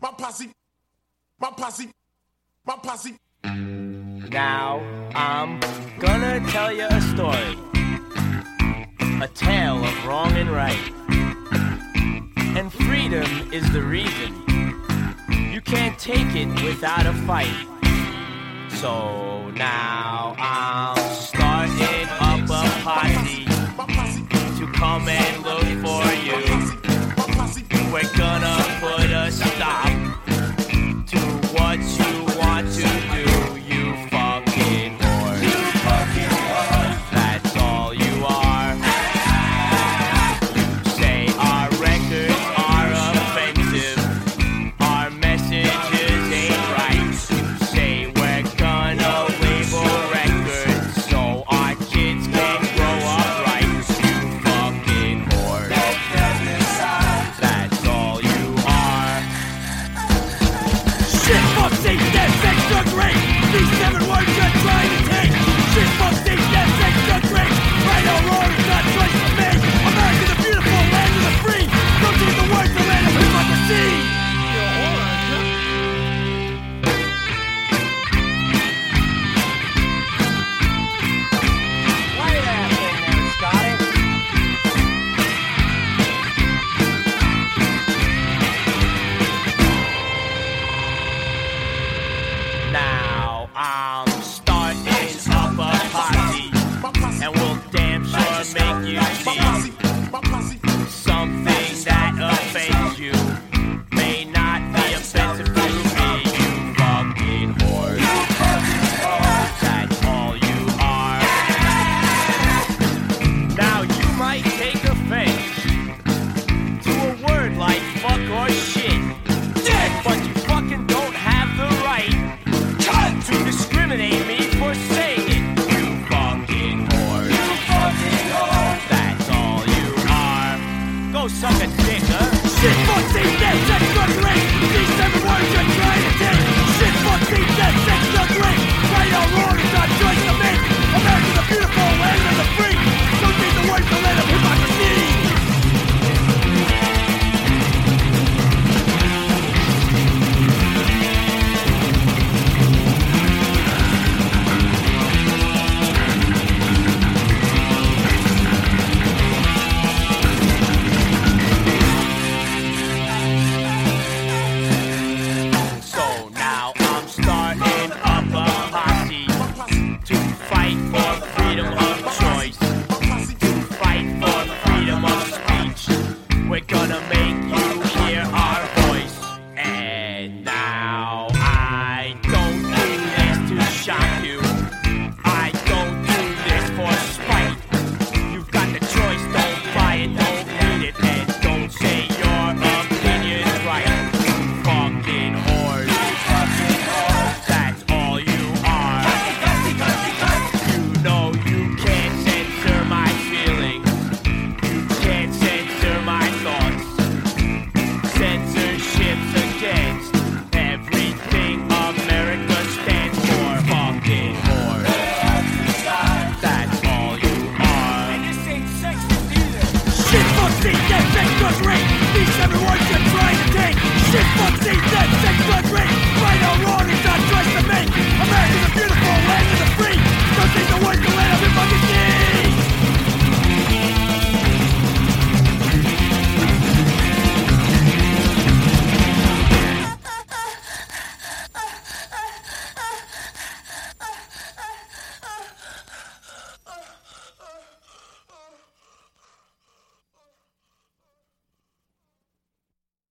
my posse, my posse, my posse. Now, I'm gonna tell you a story. A tale of wrong and right. And freedom is the reason. You can't take it without a fight. So now I'm starting up a posse to come and look for you.